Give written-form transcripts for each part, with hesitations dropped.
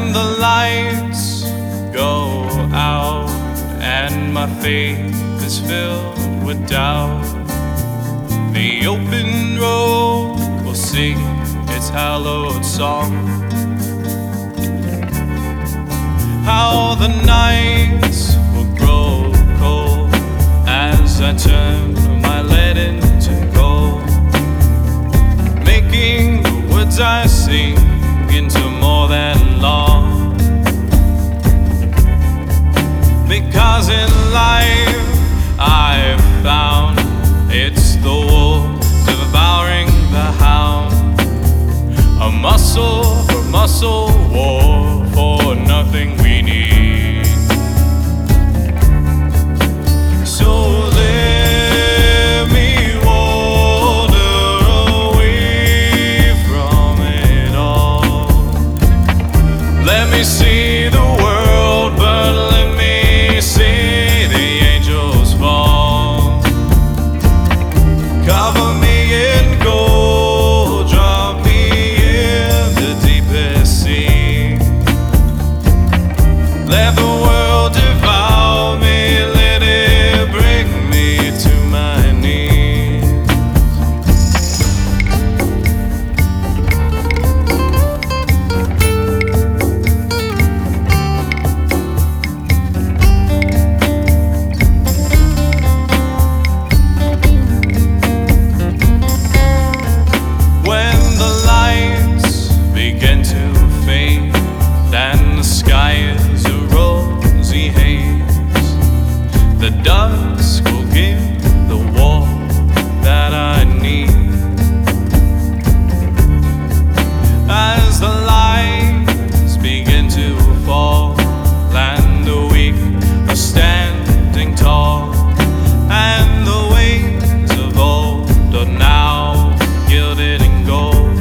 the lights go out and my faith is filled with doubt, the open road will sing its hallowed song. How the nights will grow cold as I turn my lead into gold, making the words I sing into more than law. Because in life I've found it's the wolf devouring the hound, a muscle for muscle war for nothing we need. So let me wander away from it all. Let me see the world, but let me see the angels fall. Cover me in gold, drop me in the deepest sea. Let the world devour me, let it bring me to my knees. When the lights begin to fade and the sky is a rosy haze, the dusk will give the warmth that I need. As the lights begin to fall and the weak are standing tall, and the ways of old are now gilded in gold.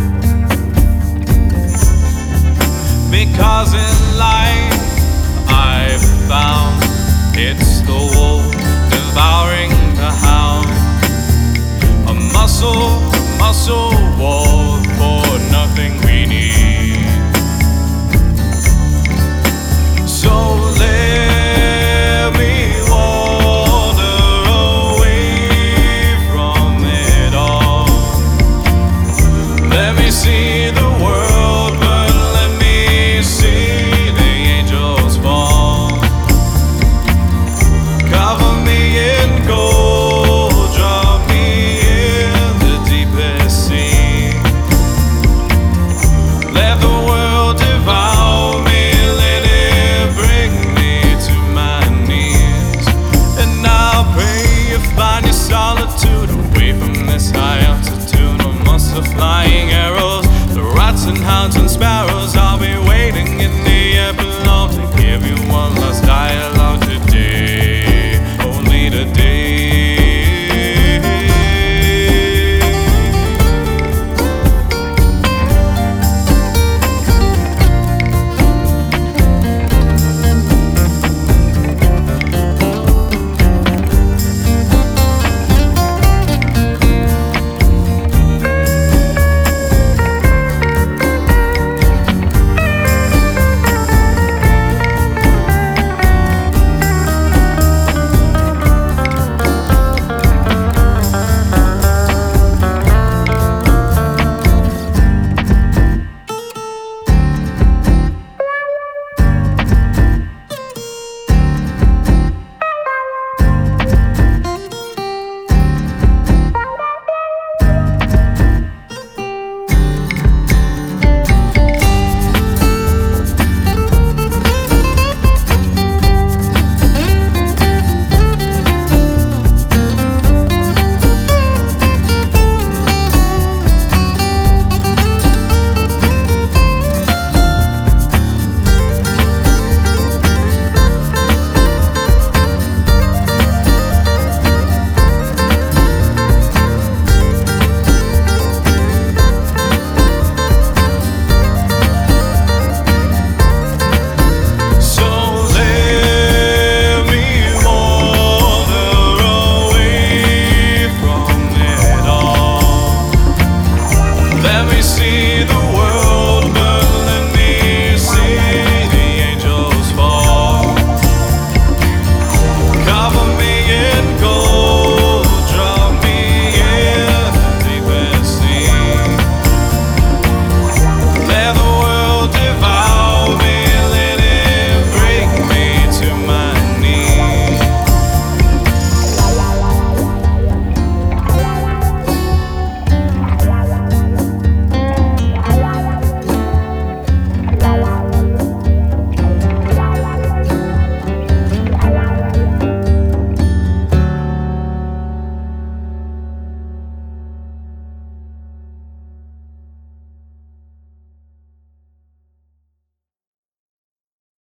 Because in life I've found it's the wolf devouring the hound, a muscle war for nothing we need. So let me wander away from it all. Let me see the world, but let me see the angels fall. Cover me in gold, drop me in the deepest sea. Let the world devour me, let it bring me to my knees. And I'll pray you find your solitude away from this high altitude amongst the flying arrows, the rats and hounds and sparrows.